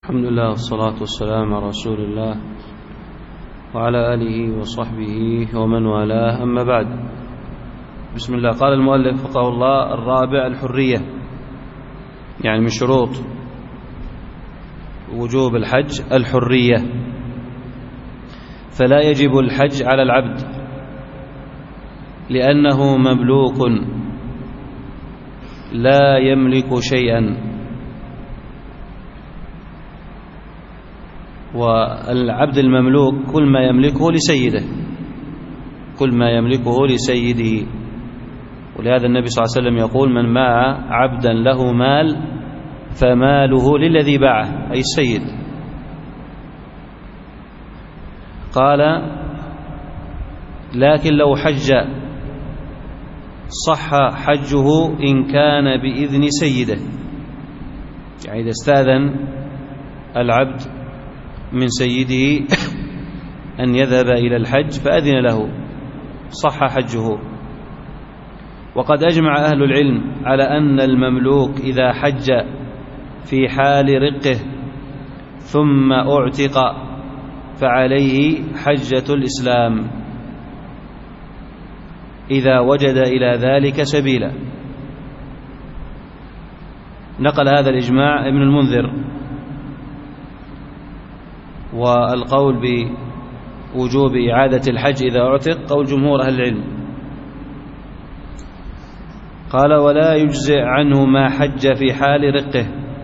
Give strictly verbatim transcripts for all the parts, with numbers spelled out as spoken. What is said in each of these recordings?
الحمد لله والصلاة والسلام على رسول الله وعلى آله وصحبه ومن والاه، أما بعد. بسم الله. قال المؤلف فقه الله: الرابع الحرية، يعني من شروط وجوب الحج الحرية، فلا يجب الحج على العبد لأنه مملوك لا يملك شيئا، والعبد المملوك كل ما يملكه لسيده كل ما يملكه لسيده ولهذا النبي صلى الله عليه وسلم يقول: من باع عبدا له مال فماله للذي باعه، أي السيد. قال: لكن لو حج صح حجه إن كان بإذن سيده، يعني إذا استأذن العبد من سيده أن يذهب إلى الحج فأذن له صح حجه. وقد أجمع أهل العلم على أن المملوك إذا حج في حال رقه ثم اعتق فعليه حجة الإسلام إذا وجد إلى ذلك سبيلا. نقل هذا الإجماع ابن المنذر، والقول بوجوب إعادة الحج إذا اعتق قول جمهور أهل العلم. قال: ولا يجزئ عنه ما حج في حال رقه،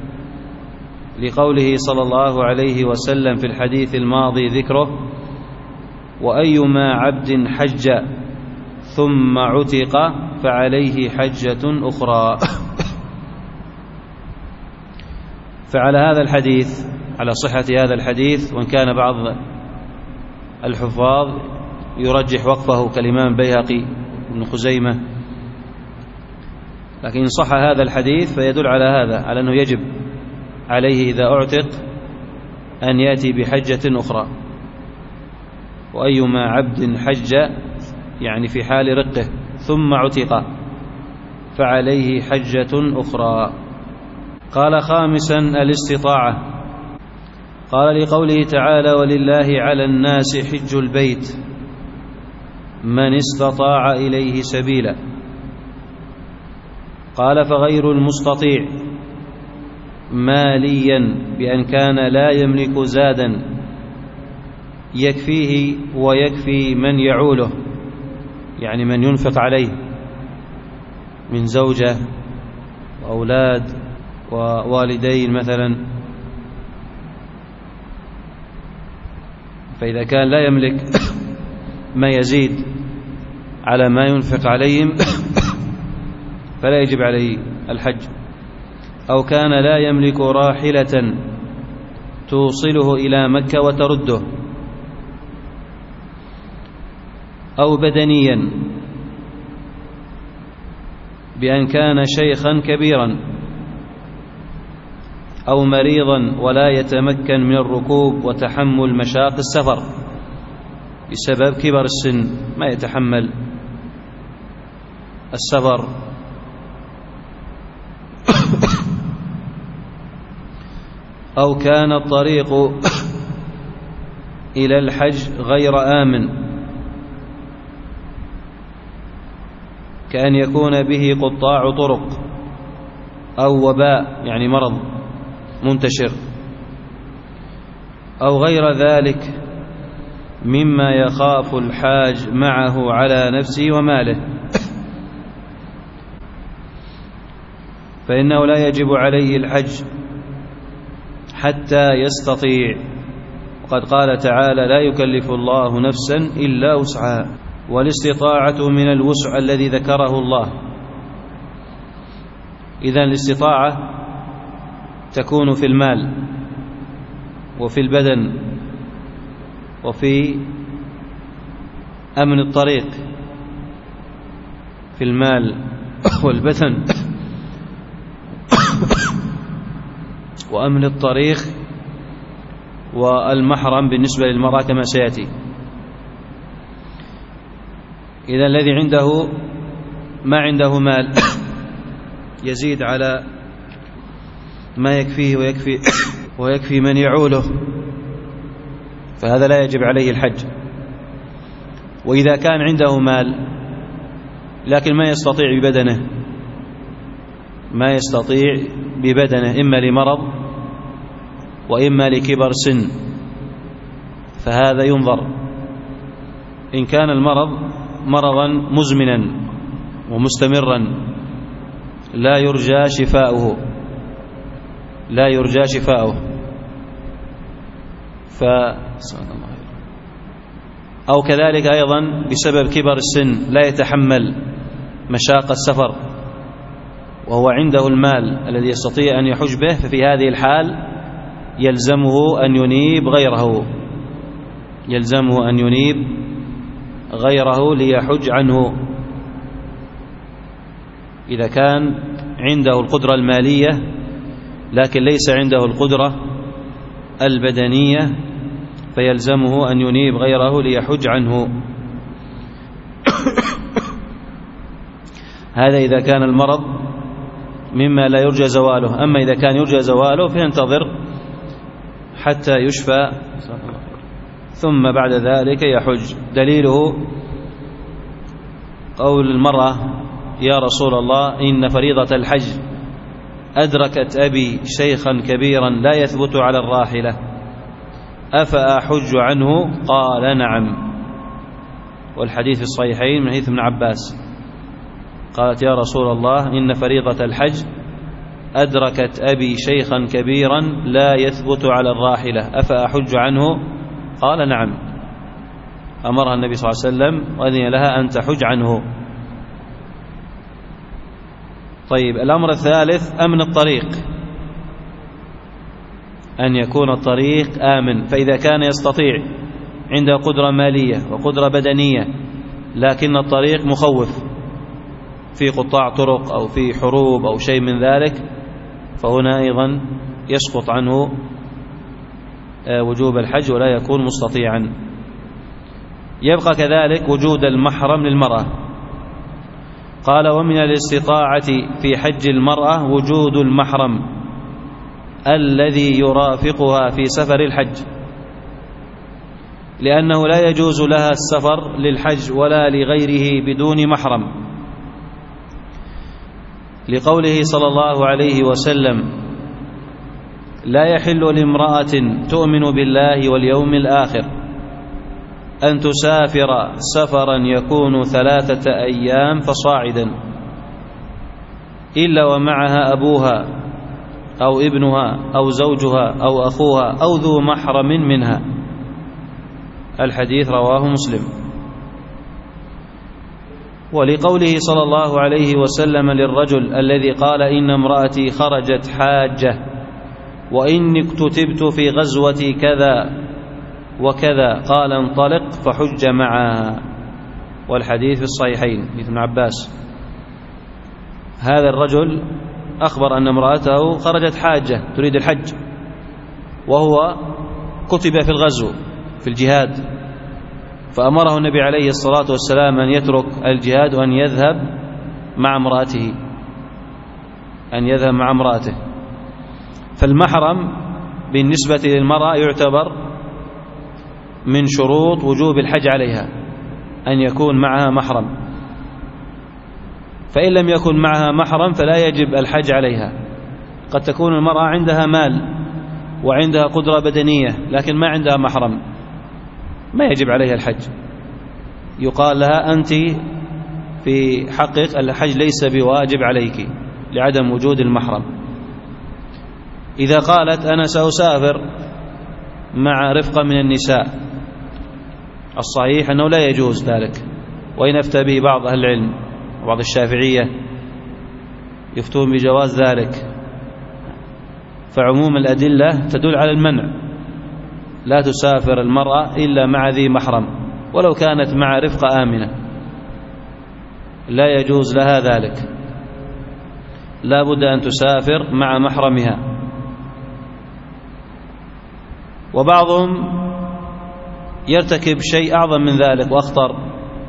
لقوله صلى الله عليه وسلم في الحديث الماضي ذكره: وأيما عبد حج ثم عتق فعليه حجة أخرى. فعلى هذا الحديث، على صحة هذا الحديث، وإن كان بعض الحفاظ يرجح وقفه كالإمام البيهقي وابن خزيمة، لكن إن صح هذا الحديث فيدل على هذا، على أنه يجب عليه إذا أعتق أن يأتي بحجة أخرى. وأيما عبد حج، يعني في حال رقه، ثم عتق فعليه حجة أخرى. قال: خامسا الاستطاعة. قال: لقوله تعالى: ولله على الناس حج البيت من استطاع إليه سبيلا. قال: فغير المستطيع ماليا بأن كان لا يملك زادا يكفيه ويكفي من يعوله، يعني من ينفق عليه من زوجة وأولاد ووالدين مثلا، فإذا كان لا يملك ما يزيد على ما ينفق عليهم فلا يجب عليه الحج. أو كان لا يملك راحلة توصله إلى مكة وترده، أو بدنيا بأن كان شيخا كبيرا أو مريضا ولا يتمكن من الركوب وتحمل مشاق السفر بسبب كبر السن، ما يتحمل السفر. أو كان الطريق إلى الحج غير آمن، كأن يكون به قطاع طرق أو وباء، يعني مرض منتشر، أو غير ذلك مما يخاف الحاج معه على نفسه وماله، فإنه لا يجب عليه الحج حتى يستطيع. وقد قال تعالى: لا يكلف الله نفسا إلا وسعها، والاستطاعة من الوسع الذي ذكره الله. إذن الاستطاعة تكون في المال وفي البدن وفي أمن الطريق، في المال والبدن وأمن الطريق والمحرم بالنسبة للمرأة كما سيأتي. إذا الذي عنده ما عنده مال يزيد على ما يكفيه ويكفي ويكفي من يعوله، فهذا لا يجب عليه الحج. وإذا كان عنده مال لكن ما يستطيع ببدنه ما يستطيع ببدنه إما لمرض وإما لكبر سن، فهذا ينظر. إن كان المرض مرضا مزمنا ومستمرا لا يرجى شفاؤه لا يرجى شفاؤه ف أو كذلك أيضا بسبب كبر السن لا يتحمل مشاق السفر وهو عنده المال الذي يستطيع أن يحج به، ففي هذه الحال يلزمه أن ينيب غيره يلزمه أن ينيب غيره ليحج عنه. إذا كان عنده القدرة المالية لكن ليس عنده القدرة البدنية فيلزمه أن ينيب غيره ليحج عنه. هذا إذا كان المرض مما لا يرجى زواله. أما إذا كان يرجى زواله فينتظر حتى يشفى ثم بعد ذلك يحج. دليله قول المرأة: يا رسول الله إن فريضة الحج أدركت أبي شيخا كبيرا لا يثبت على الراحلة أفأحج عنه؟ قال: نعم. والحديث الصحيحين من حديث ابن عباس قالت: يا رسول الله إن فريضة الحج أدركت أبي شيخا كبيرا لا يثبت على الراحلة أفأحج عنه؟ قال: نعم. أمرها النبي صلى الله عليه وسلم وأذن لها أن تحج عنه. طيب، الأمر الثالث أمن الطريق، أن يكون الطريق آمن. فإذا كان يستطيع عنده قدرة مالية وقدرة بدنية لكن الطريق مخوف في قطاع طرق أو في حروب أو شيء من ذلك، فهنا أيضا يسقط عنه وجوب الحج ولا يكون مستطيعا. يبقى كذلك وجود المحرم للمرأة. قال: ومن الاستطاعة في حج المرأة وجود المحرم الذي يرافقها في سفر الحج، لأنه لا يجوز لها السفر للحج ولا لغيره بدون محرم، لقوله صلى الله عليه وسلم: لا يحل لامرأة تؤمن بالله واليوم الآخر أن تسافر سفرا يكون ثلاثة أيام فصاعدا إلا ومعها أبوها أو ابنها أو زوجها أو أخوها أو ذو محرم منها. الحديث رواه مسلم. ولقوله صلى الله عليه وسلم للرجل الذي قال: إن امرأتي خرجت حاجة وإني اكتتبت في غزوة كذا وكذا، قال: انطلق فحج معها. والحديث في الصحيحين حديث ابن عباس. هذا الرجل أخبر أن امرأته خرجت حاجة تريد الحج وهو كتب في الغزو في الجهاد، فأمره النبي عليه الصلاة والسلام أن يترك الجهاد وأن يذهب مع امرأته أن يذهب مع امرأته. فالمحرم بالنسبة للمرأة يعتبر من شروط وجوب الحج عليها أن يكون معها محرم، فإن لم يكن معها محرم فلا يجب الحج عليها. قد تكون المرأة عندها مال وعندها قدرة بدنية لكن ما عندها محرم، ما يجب عليها الحج. يقال لها: أنت في حقك الحج ليس بواجب عليك لعدم وجود المحرم. إذا قالت: أنا سأسافر مع رفقة من النساء، الصحيح أنه لا يجوز ذلك، وإن أفتى به بعض أهل العلم وبعض الشافعية يفتون بجواز ذلك، فعموم الأدلة تدل على المنع. لا تسافر المرأة إلا مع ذي محرم، ولو كانت مع رفقة آمنة لا يجوز لها ذلك، لا بد أن تسافر مع محرمها. وبعضهم يرتكب شيء أعظم من ذلك وأخطر،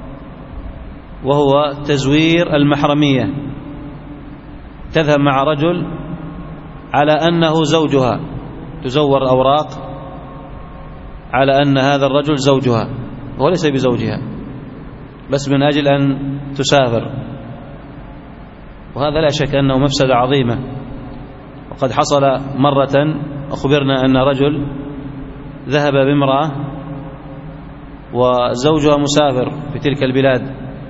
وهو تزوير المحرمية. تذهب مع رجل على أنه زوجها تزور الأوراق على أن هذا الرجل زوجها وهو ليس بزوجها، بس من أجل أن تسافر، وهذا لا شك أنه مفسدة عظيمة. وقد حصل مرة أخبرنا أن رجل ذهب بامرأة وزوجها مسافر في تلك البلاد،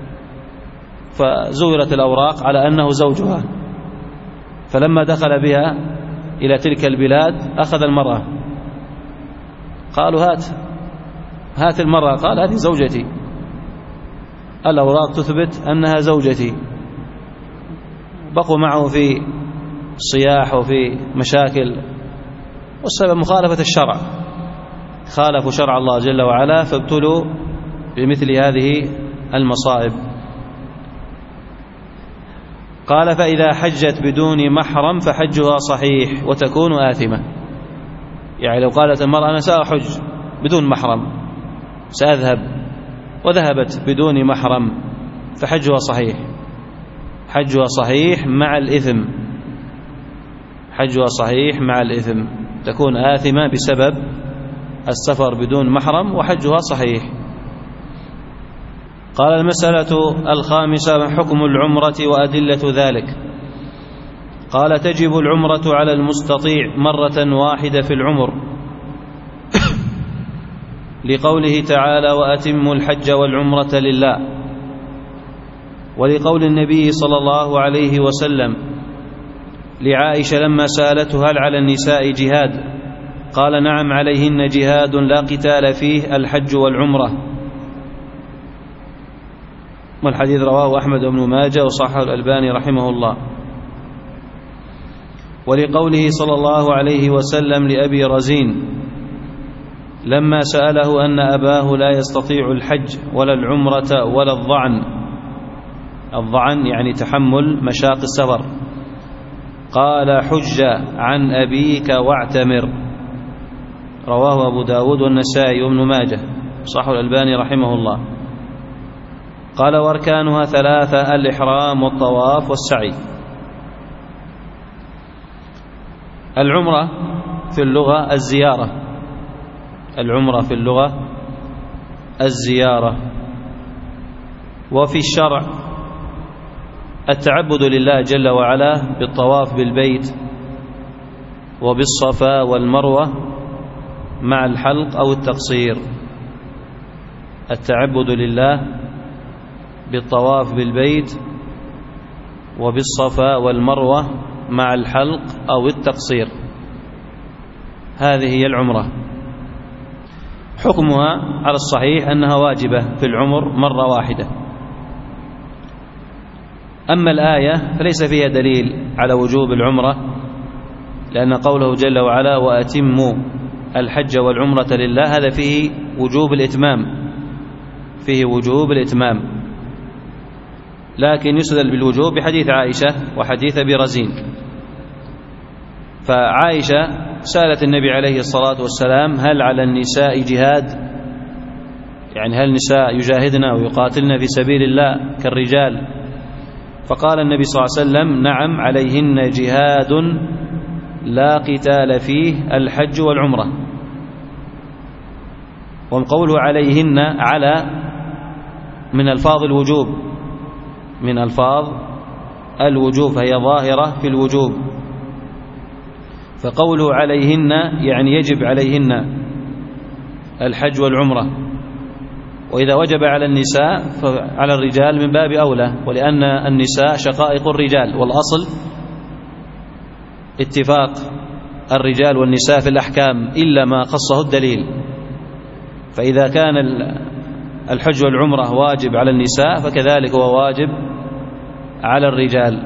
فزورت الأوراق على أنه زوجها، فلما دخل بها إلى تلك البلاد أخذ المرأة، قالوا هات هات المرأة، قال هذه زوجتي، الأوراق تثبت أنها زوجتي. بقوا معه في صياح وفي مشاكل، والسبب مخالفة الشرع، خالفوا شرع الله جل وعلا فابتلوا بمثل هذه المصائب. قال فإذا حجت بدون محرم فحجها صحيح وتكون آثمة. يعني لو قالت المرأة أنا سأحج بدون محرم، سأذهب، وذهبت بدون محرم، فحجها صحيح، حجها صحيح مع الإثم، حجها صحيح مع الإثم، تكون آثمة بسبب السفر بدون محرم، وحجها صحيح. قال المسألة الخامسة حكم العمرة وأدلة ذلك. قال تجب العمرة على المستطيع مرة واحدة في العمر لقوله تعالى وأتموا الحج والعمرة لله، ولقول النبي صلى الله عليه وسلم لعائشة لما سألته هل على النساء جهاد، قال نعم عليهن جهاد لا قتال فيه الحج والعمرة، والحديث رواه أحمد بن ماجه وصححه الألباني رحمه الله. ولقوله صلى الله عليه وسلم لأبي رزين لما سأله أن أباه لا يستطيع الحج ولا العمرة ولا الظعن، الظعن يعني تحمل مشاق السفر، قال حج عن أبيك واعتمر، رواه أبو داود والنسائي وابن ماجه صححه الألباني رحمه الله. قال واركانها ثلاثة الإحرام والطواف والسعي. العمرة في اللغة الزيارة، العمرة في اللغة الزيارة، وفي الشرع التعبد لله جل وعلا بالطواف بالبيت وبالصفا والمروة مع الحلق أو التقصير، التعبد لله بالطواف بالبيت وبالصفا والمروة مع الحلق أو التقصير، هذه هي العمرة. حكمها على الصحيح أنها واجبة في العمر مرة واحدة. أما الآية فليس فيها دليل على وجوب العمرة، لأن قوله جل وعلا وأتموا الحج والعمرة لله هذا فيه وجوب الإتمام، فيه وجوب الإتمام، لكن يستدل بالوجوب بحديث عائشة وحديث أبي رزين. فعائشة سألت النبي عليه الصلاة والسلام هل على النساء جهاد، يعني هل النساء يجاهدن ويقاتلن في سبيل الله كالرجال، فقال النبي صلى الله عليه وسلم نعم عليهن جهاد لا قتال فيه الحج والعمرة. وقوله عليهن على من ألفاظ الوجوب، من ألفاظ الوجوب، فهي ظاهرة في الوجوب، فقوله عليهن يعني يجب عليهن الحج والعمرة، وإذا وجب على النساء فعلى الرجال من باب أولى، ولأن النساء شقائق الرجال، والأصل اتفاق الرجال والنساء في الأحكام إلا ما خصه الدليل. فإذا كان الحج والعمرة واجب على النساء فكذلك هو واجب على الرجال.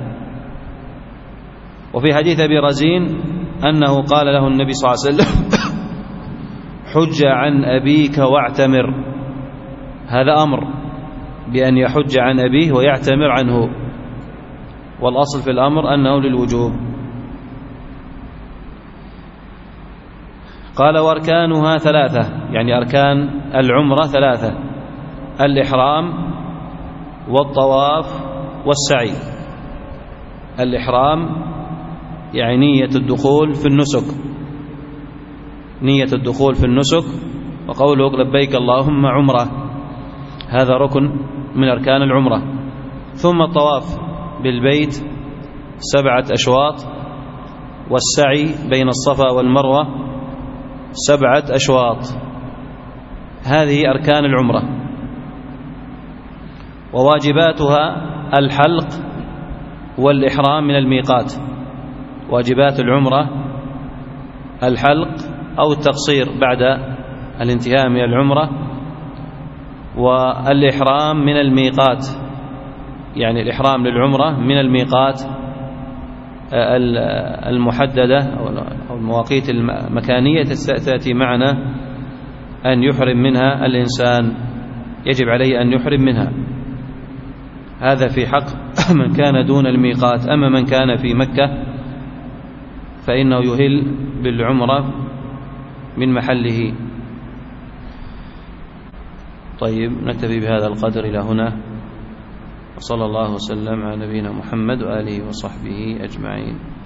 وفي حديث أبي رزين أنه قال له النبي صلى الله عليه وسلم حج عن أبيك واعتمر، هذا أمر بأن يحج عن أبيه ويعتمر عنه، والأصل في الأمر أنه للوجوب. قال واركانها ثلاثة، يعني أركان العمرة ثلاثة: الإحرام والطواف والسعي. الإحرام يعني نية الدخول في النسك، نية الدخول في النسك، وقوله لبيك اللهم عمرة، هذا ركن من أركان العمرة. ثم الطواف بالبيت سبعة أشواط، والسعي بين الصفا والمروة سبعة أشواط. هذه أركان العمرة، وواجباتها الحلق والإحرام من الميقات. واجبات العمرة الحلق أو التقصير بعد الانتهاء من العمرة، والإحرام من الميقات، يعني الإحرام للعمرة من الميقات المحددة أو المواقيت المكانية تأتي معنا أن يحرم منها الإنسان، يجب عليه أن يحرم منها. هذا في حق من كان دون الميقات. أما من كان في مكة فإنه يهل بالعمرة من محله. طيب، نكتفي بهذا القدر إلى هنا، وصلى الله وسلم على نبينا محمد وآله وصحبه أجمعين.